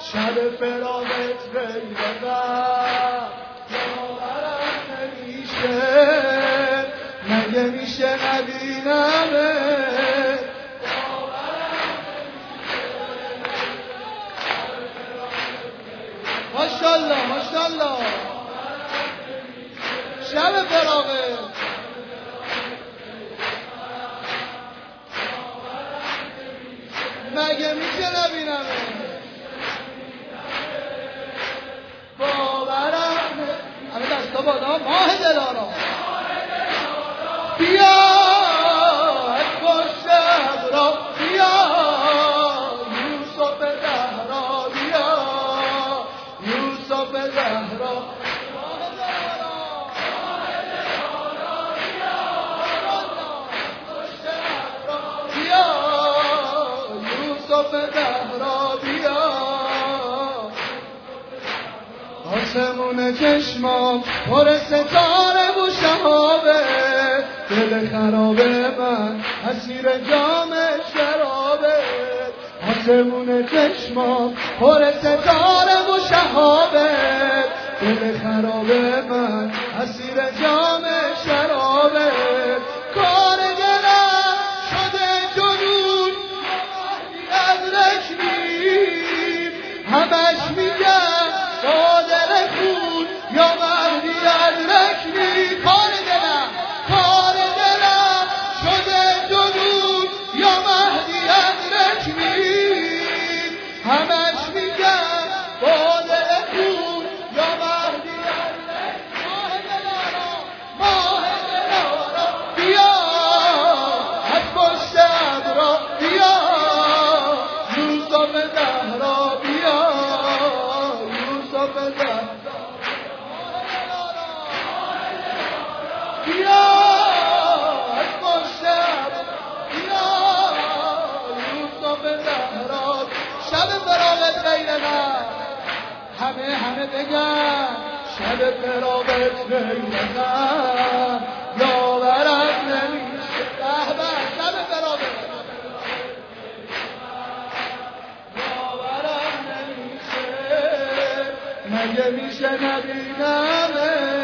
شب فراقت غیر غم باورم نمیشه، مگه میشه نبینمت؟ ماشاءالله ماشاءالله. شب فراقت مگه میشه نبینمت؟ باورم همه دستا بالا. ماه دلارا بیا خوش شب را بیا، یوسف زهرا بیا، یوسف زهرا بیا، یوسف زهرا بیا. آسمون چشمام پر ستاره و شهابه، دل خراب من اسیر جام شرابه. آسمون چشمام پر ستاره و شهابه، دل خراب من اسیر جام شرابه. کار دلم شده جنون از رشمیم، همش میگم قادر خون یا مهدی از رشمی. کار دلم شده جنون یا مهدی از رشمی، همش میگم قادر خون یا مهدی از رشمی. ماه دلارا بیا از پشت ابرا بیا، یوسف زهرا بیا، یوسف زهرا بیا از پشت بیا، یوسف زهرا. شب فراقت غیر غم، همه بگن شب فراقت غیر غم یاورت نمیشه. شب فراقت یاورت نمیشه، مگه میشه نبینمت؟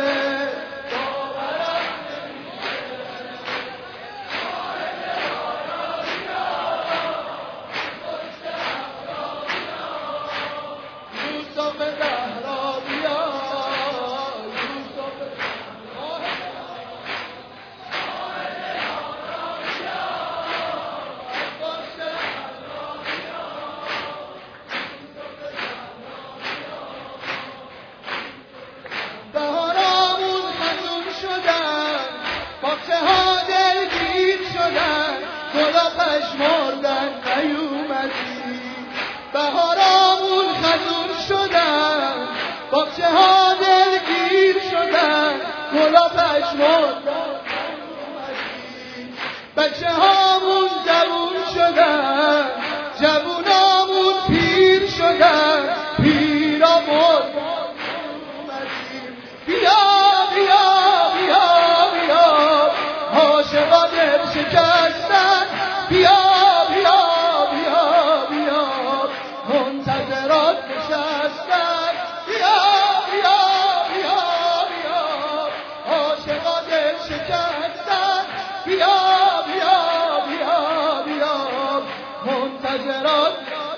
پشمردن نیومدی، بهارامون خزون شدن، باغچه ها دلگیر شدن، گلا پشمردن نیومدی. بچه هامون جوون شدن، جوونامون پیر شدن، پیرا مردن نیومدیم. بیا بیا بیا بیا عاشقا دل شکستن، بیا بیا بیا بیا منتظرات نشستن. بیا بیا بیا بیا عاشقا دل شکستن، بیا بیا بیا بیا منتظرات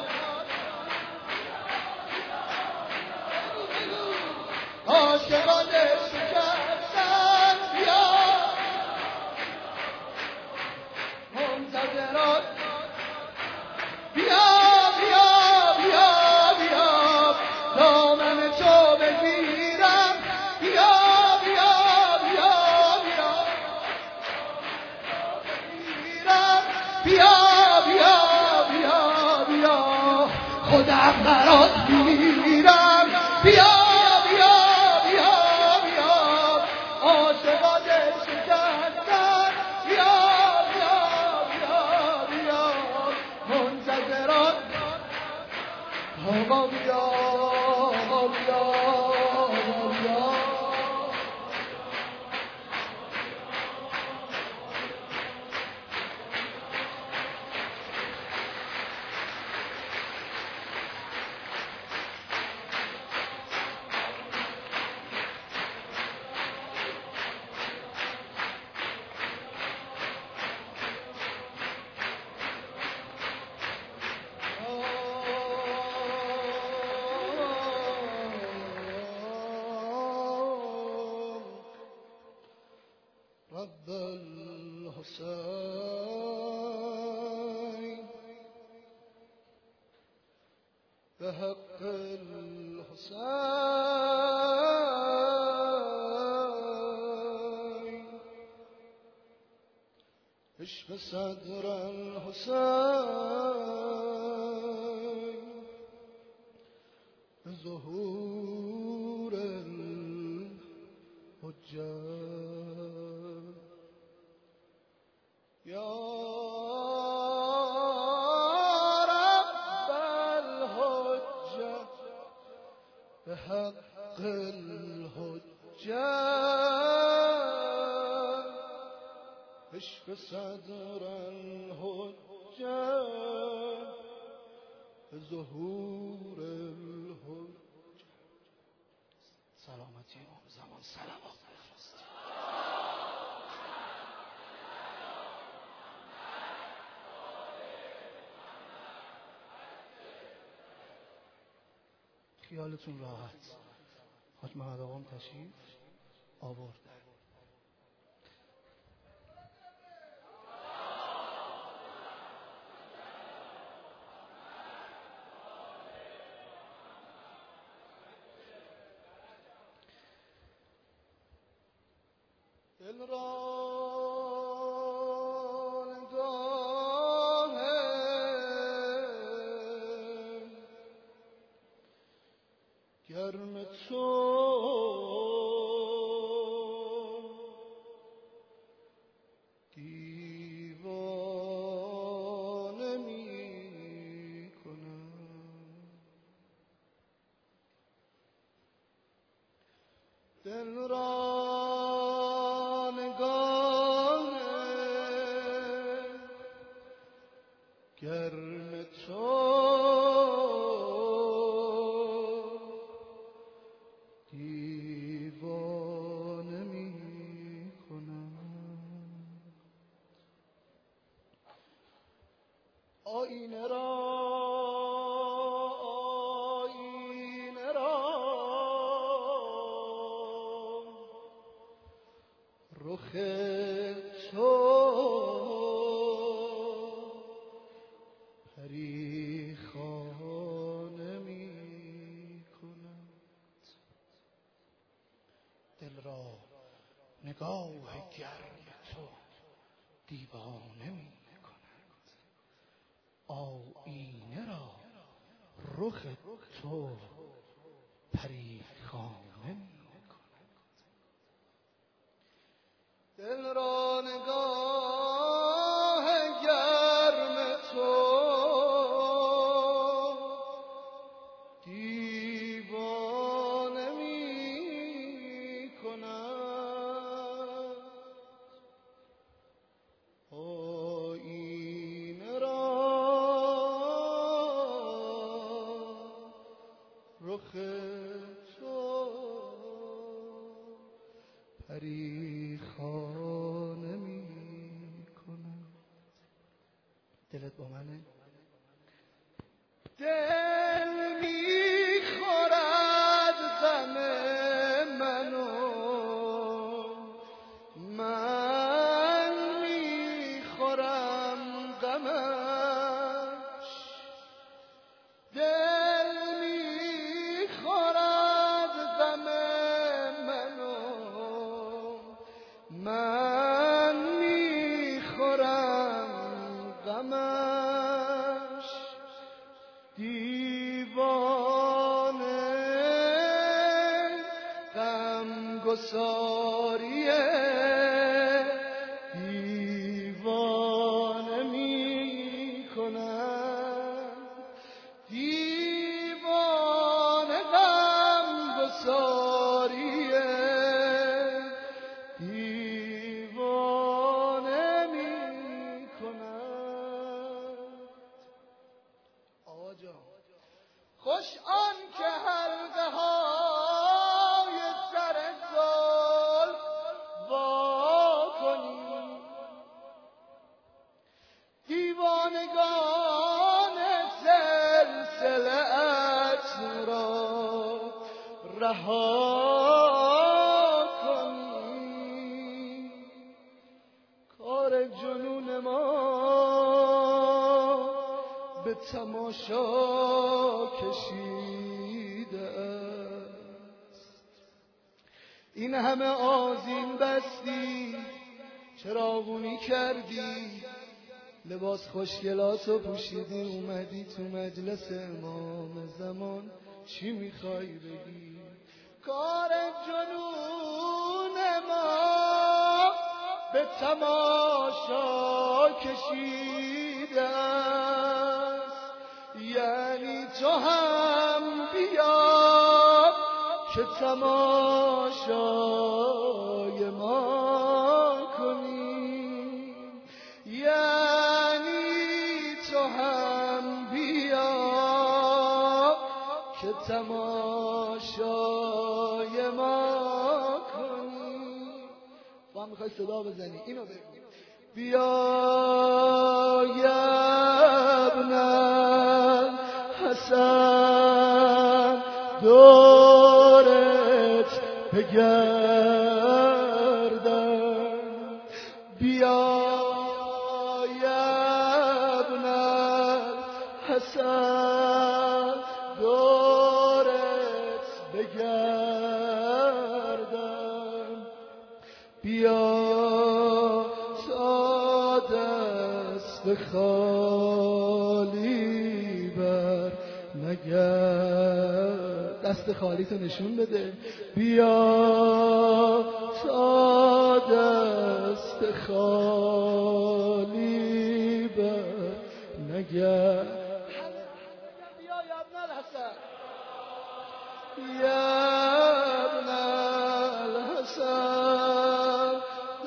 عاشقا دل شکستن، بیا منتظرات. بیا بیا بیا بیا دامن تو بگیرم، بیا بیا بیا بیا بگیرم، بیا بیا بیا بیا خودم برات میرم. بیا بیا بیا بیا عاشقا دل شکستن، بیا بیا بیا بیا منتظرات. آقا بیا آقا بیا آقا بیا. به حق الحسین عشق صدر الحسین ظهور الحجه یا رب الحجه به حق الحجه عشق صدر الحجه ظهور الحجه. سلامتی امام زمان صلوات بفرستید. خیالتون راحت، حاج محمد آقام تشریف آوردن. دل را نگاه گرم تو دیوانه می کنم. دل را گرم تو دیوانه می کنم. آینه را رخ تو پریخانه می کند. دل را نگاه گرم تو دیوانه می کند. آینه را رخ تو پریخانه می کند. دل را نگاه گرم تو دیوانه می کند. آینه را رخ تو پریخانه می کند. دلت با منه؟ دل میخورد غم منو، من میخورم غمش. دل میخورد غم منو، من میخورم غمش. دیوانه غمگساریه دیوانه می کنم. دیوانه غمگساریه دیوانه می کنم. آقا جان خوش آن که حلقه های سر زلف وا کنی، دیوانگان سلسله ات را رها کنی. کار جنون ما به تماشا کشیده است. این همه آذین بستی، چراغونی کردی، لباس خوشگلاتو پوشیدی، اومدی تو مجلس امام زمان، چی میخوای بگی؟ کار جنون ما به تماشا کشیده است. یعنی تو هم بیا که تماشای ما کنی، یعنی تو هم بیا که تماشای ما کنی. تو هم میخوای صدا بزنی، اینو بگو. بیا یا ابن الحسن دورت بگردم، بیا یا ابن الحسن دورت بگردم، بیا تا دست خالی بر نگرد. دست خالی تو نشون بده. بیا تا دست خالی بر نگرد. بیا یا ابن الحسن، یا ابن الحسن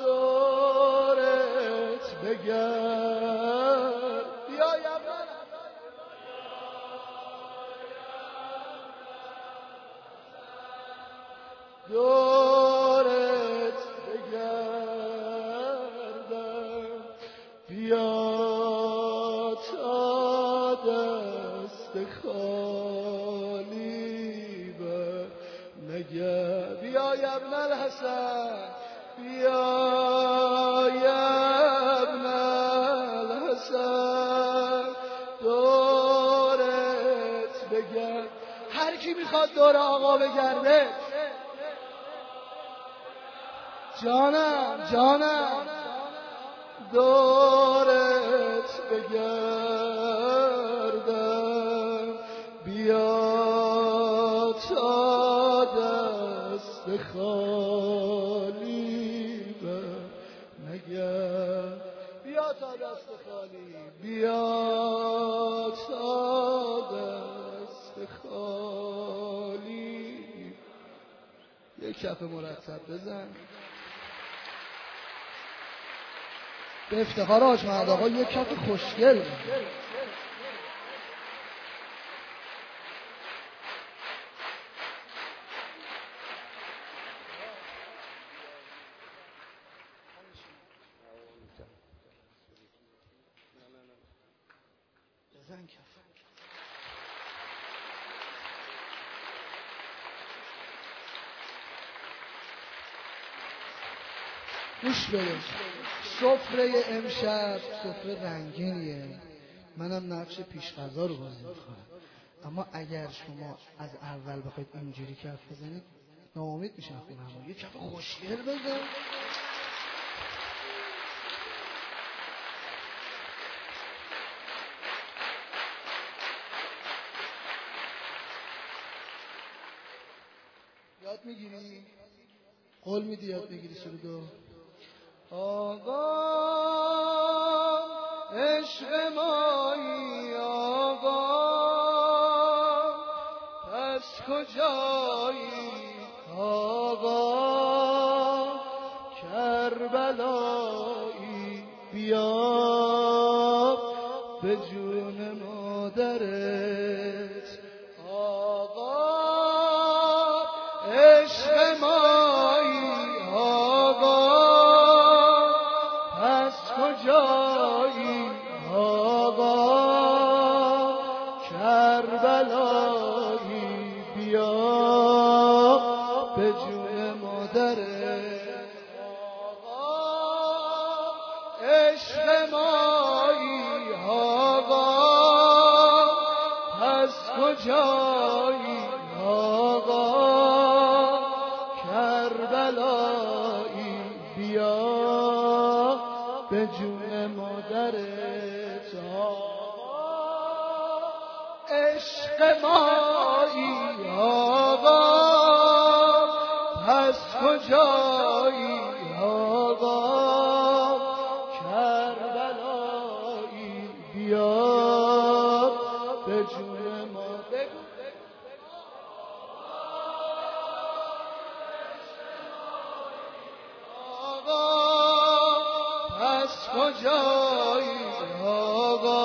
دورت بگرد، بیا یا ابن دورت بگردم، بیا تا دست خالی بر نگرد. بیا یا ابن الحسن، بیا یا ابن الحسن دورت بگرد. هر کی میخواد دور آقا بگرده، جانم دورت بگردم، بیا تا دست خالی بر نگرد، بیا تا دست خالی، بیا تا دست خالی. یک کف مرتب بزن. به افتخار حاج محمد آقا یک کف خوشگل. بزن کف. گوش بده. سفره امشب سفره رنگینیه، منم نقش پیش غذا رو بازی میکنم، اما اگر شما از اول بخواید اینجوری کف بزنید ناامید میشن خونم. یه کف خوشگل بزن. یاد میگیری؟ قول میدی یاد میگیری؟ سرودو آقا عشق مایی آقا، پس کجایی آقا؟ کربلایی بیا به جون مادرت آقا، عشق مایی آقا، کجایی آقا؟ کربلایی بیا به جون مادرت آقا، عشق مایی آقا، کجایی آقا کربلایی بیا به جون مادرت عشق مایی آقا پس کجایی آقا کربلایی بیا به جون مادرت آقا پس کجایی آقا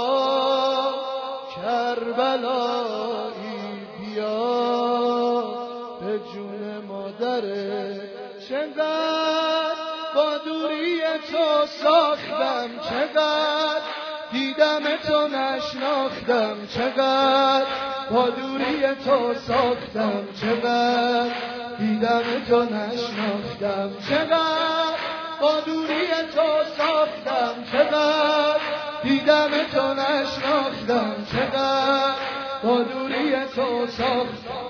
کربلایی بیا به جون مادرت چقدر با دوری تو ساختم چقدر دیدم تو نشناختم چقدر با دوری تو ساختم چقدر دیدم تو نشناختم چقدر با دوری تو ساختم چقدر دیدم تو نشناختم چقدر با دوری تو ساختم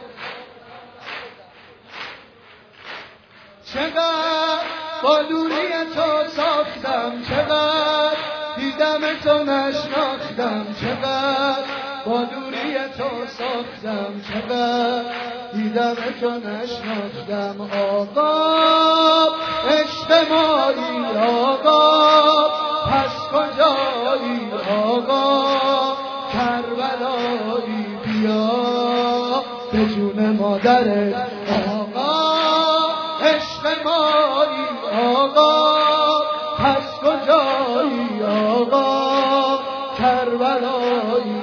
چقدر با دوری تو ساختم چقدر دیدم تو نشناختم چقدر با دوری تو ساختم چقدر دیدم تو نشناختم آقا عشق مایی آقا پس کجایی آقا کربلایی بیا به جون مادرت آقا عشق مایی آقا پس کجایی آقا کربلایی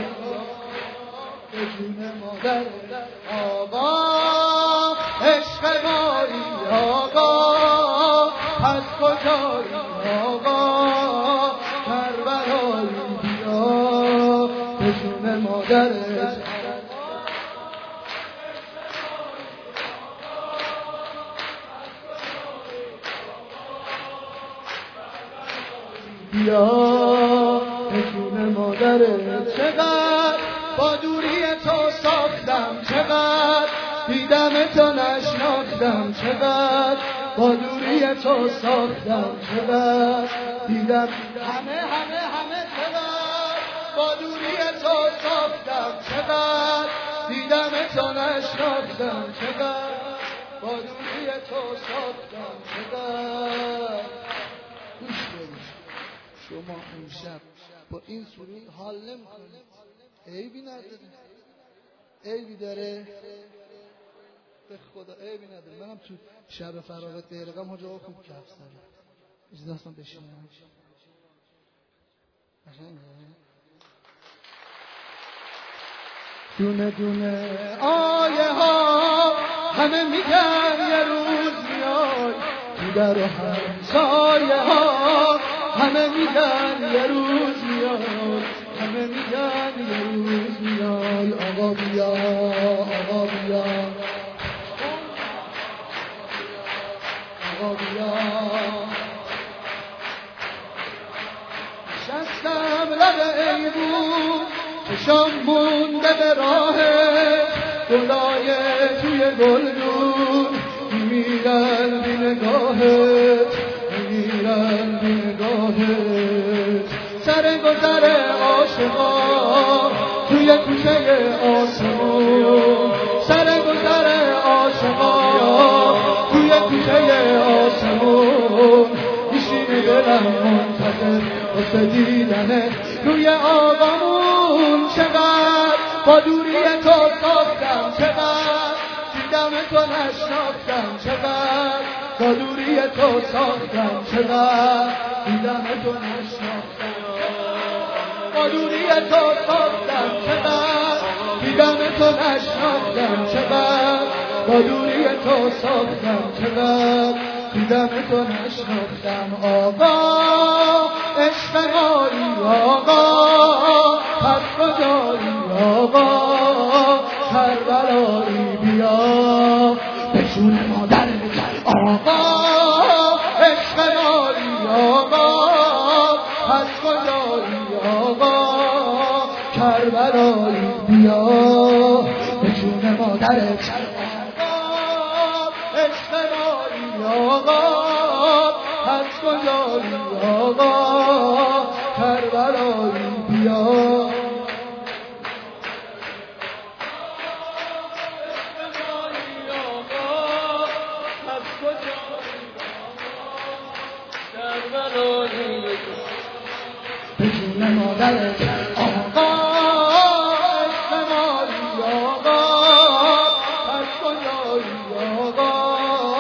به جون مادرت آقا عشق مایی آقا پس کجایی آقا کربلایی بیا به جون مادرت بیا به جون مادرت چقدر با دوری تو ساختم چقدر دیدم تو نشناختم چقدر با دوری تو ساختم چقدر دیدم همه چقدر با دوری تو ساختم چقدر دیدم تو نشناختم چقدر با دوری تو ساختم چقدر گوش بدید شما امشب با این سرود حال نمی‌کنید عیبی نداره عیبی داره به خدا عیبی نداره منم تو شب فراغت غیرقم حاج آقا خوب کف زدم اجازه هستم بشینم دونه دونه آیه ها همه میگن یه روز میای تو در و همسایه ها همه میگن یه روز میای همه میگن یه روز میای آقا بیا آقا بیا آقا بیا شستم لب ایبون چشام مونده به راه گلای توی گلدون میمیرن بی نگاهت میمیرن بی نگاهت سر گذر عاشقا توی کوچه آسمون سر گذر عاشقا توی کوچه آسمون میشینه دلم منتظر واسه دیدنت روی آقامون چقدر با دوری تو ساختم چقدر دیدم تو نشناختم چقدر با دوری تو ساختم چقدر دیدم تو نشناختم با دوری تو ساختم چقدر دیدم تو نشناختم چقدر با دوری تو ساختم چقدر دیدم تو نشناختم آقا عشق مایی آقا پس کجایی آقا کربلایی بیا به جون مادرت آقا عشق مایی آقا پس کجایی آقا کربلایی بیا به جون مادرت عشق مایی آقا از کجایی آقا کربلایی بیا به جون مادرت آقا عشق مایی آقا از کجایی آقا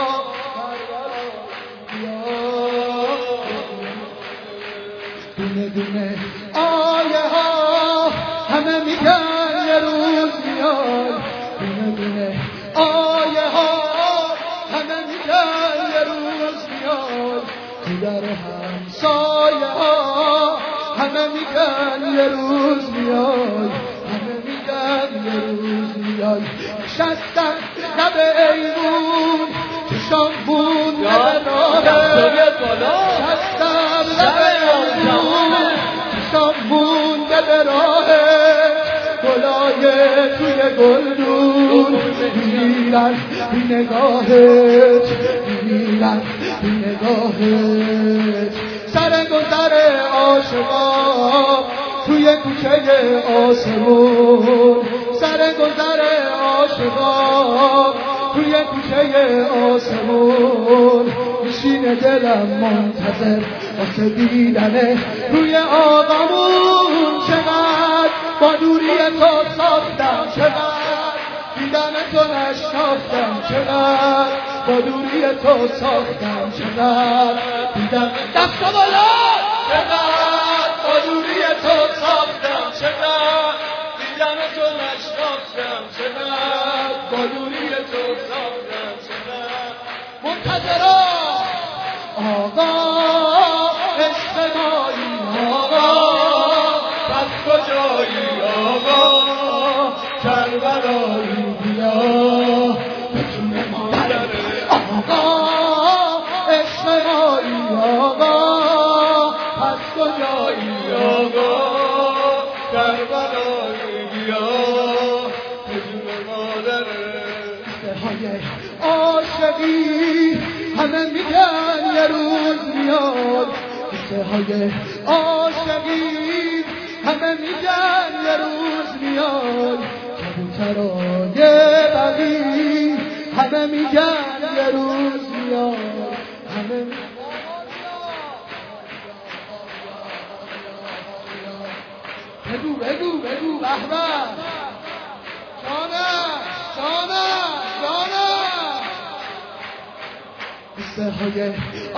دونه دونه آیه ها همه میگن یه روز میاد دونه دونه آیه ها همه میگن یه روز میاد تو در همسایه ها همه میگن یه روز میاد همه میگن یه روز میاد شستم لب ایمون چشام بود لب راهه شستم لب ایمون چشام بونده به راهه گلای توی گلدون میمیرن بی نگاهت میمیرن بی نگاهت سر گذر عاشقا توی کوچه آسمون سر گذر عاشقا توی کوچه آسمون میشینه دلم منتظر واسه دیدنه روی آقامون چقدر با دوری تو ساختم چقدر دیدن تو نشناختم چقدر با دوری تو ساختم چقدر دیدن دست بالا چقدر با دوری تو ساختم چقدر دیدن تو نشناختم چقدر با دوری تو ساختم چقدر منتظرم آقا عشق مایی آقا از کجایی آقا کربلایی بیا به جون مادرت آقا عشق مایی آقا از کجایی آقا کربلایی بیا به جون مادرت های عاشقی همه میگن یه روز میاد قصه های عاشقی همه میگن یه روز میاد کبوترای بقی همه میگن یه روز میاد همه بگو بگو بگو به به جانم جانم جانم قصه های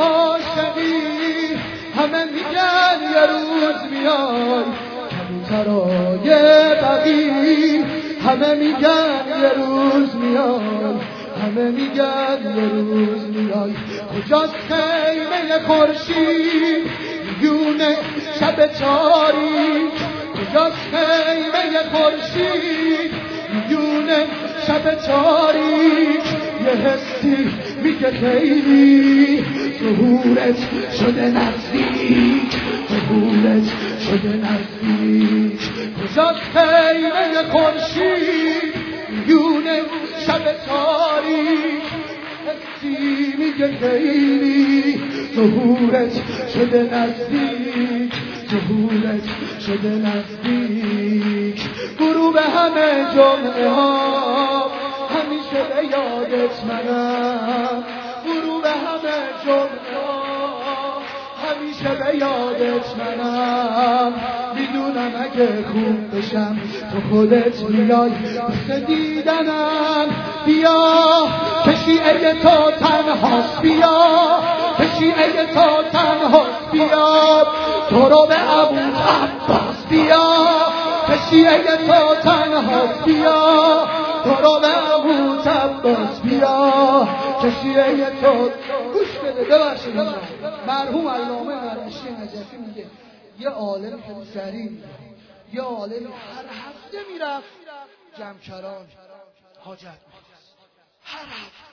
عاشقی همه میگن یه روز میاد کبوترای بقی همه میگن یه روز میاد همه میگن یه روز میاد کجاست خیمه خورشید میونه شب تاریک کجاست خیمه خورشید میونه شب تاریک یه حسی میگه خیلی ظهورت شده نزدیک ظهورت شده نزدیک کجاست خیمه خورشید میونه شب تاریک حسی میگه خیلی ظهورت شده نزدیک ظهورت شده نزدیک غروب همه جمعه ها همیشه به یادت منم غروب همه جمعه ها همیشه به یادت منم میدونم اگه خوب بشم تو خودت میای واسه دیدنم بیا که شیعه تو تنهاست بیا که شیعه تو تنهاست بیا تو رو به ابو عباس بیا که شیعه تو تنهاست بیا تو رو به ابو عباس بیا که شیعه تو گوش بده ببخشید مرحوم علامه مرعشی نجفی میگه یه عالم خیلی سریع یه عالم هر هفته میرفت جمکران حاجت میخواست هر هفته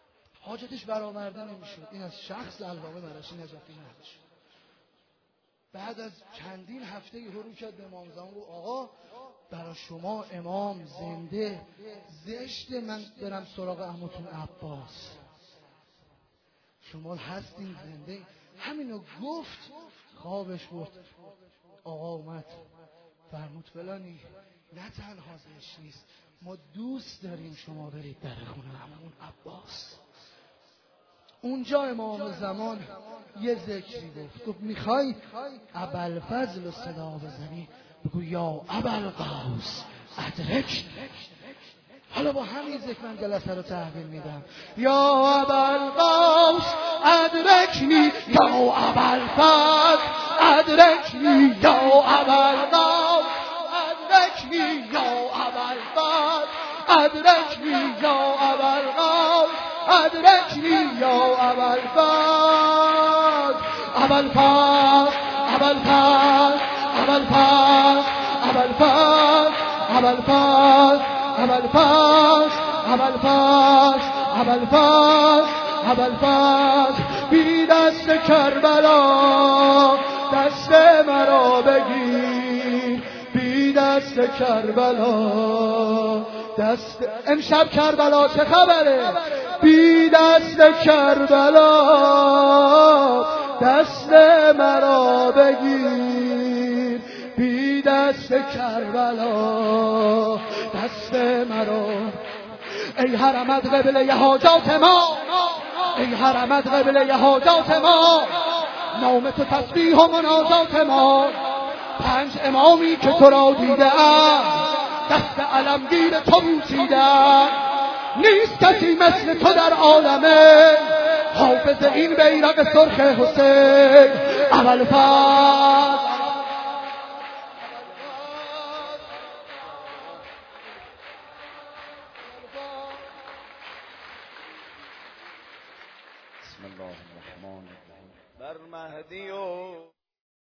حاجتش برآورده نمیشد این از شخص علامه مرعشی نجفی نقل شد بعد از چندین هفته یهو کرد به امام زمان گفت آقا برای شما امام زنده، زشت من برم سراغ عموتون عباس، شما هستین زنده. همینو گفت خوابش بود. آقا اومد فرمود فلانی نه تنها زشت نیست، ما دوست داریم شما برید در خونه عمومون عباس. اونجا امام زمان یه ذکری گفت میخوای ابوالفضل رو صدا بزنی بگو یا ابوالقوس ادرک. حالا با همین ذکر من جلسه رو تحویل میدم. یا ابوالقوس ادرکنی یا ابوالفضل ادرکنی یا ابوالقوس ادرکنی یا ابوالفضل ادرکنی یا ابوالقوس ادرکنی یا ابوالفضل ابوالفضل ابوالفضل ابوالفضل ابوالفضل ابوالفضل ابوالفضل ابوالفضل ابوالفضل ابوالفضل بی دست کربلا دست مرا بگیر، بی دست کربلا دست. امشب کربلا چه خبره؟ بی دست کربلا دست مرا بگیر، بی دست کربلا دست مرا. ای حرمت قبله حاجات ما، ای حرمت قبله حاجات ما، نام تو تسبیح و مناجات ما. 5 امامی که تو را دیدم دست علمگیر تو بوسیدم، نیست کسی مثل تو در عالمه، حافظ این بیرق سرخ حسین ابوالفضل. بسم الله الرحمن الرحیم. بر مهدی و